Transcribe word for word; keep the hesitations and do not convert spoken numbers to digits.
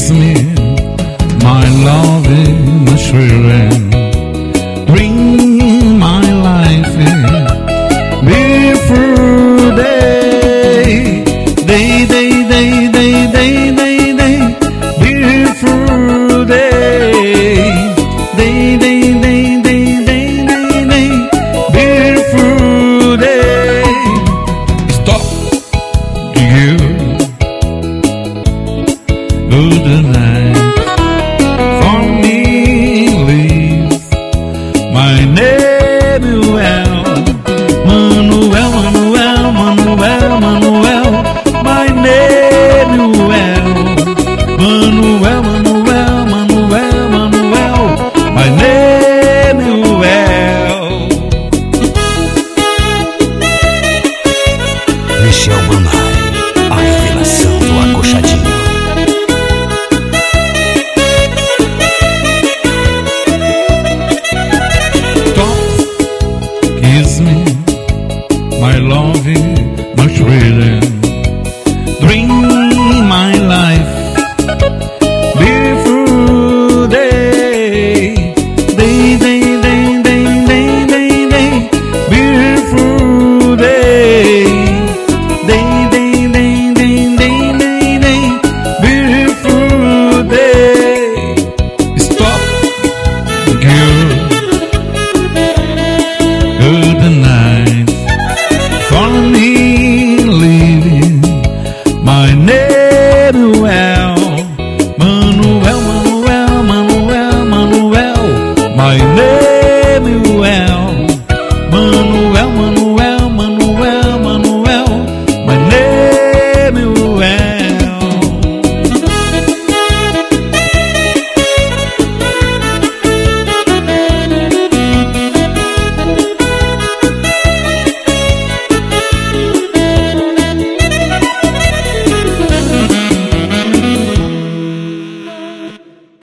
Kiss me, my love in Shriram. Bring my life in. Beautiful day, day, day, day, day, day, day, day. Beautiful day, day, day, day, day, day, day, day. Beautiful day. Stop, you. Good night. For me, leave my Manuel, Manuel, Manuel, Manuel, Manuel, my Manuel, Manuel, Manuel, Manuel, Manuel, my Manuel. Michel Manai, a revelação do Acochadinho. Kiss me, my love, my freedom. Bring my life. Beautiful day, day, day, day, day, day, day, day. Beautiful day, day, day, day, day, day, day, day. Beautiful day. Stop, girl. Good night. For me, leaving my Manuel, Manuel, Manuel, Manuel, Manuel, my Manuel.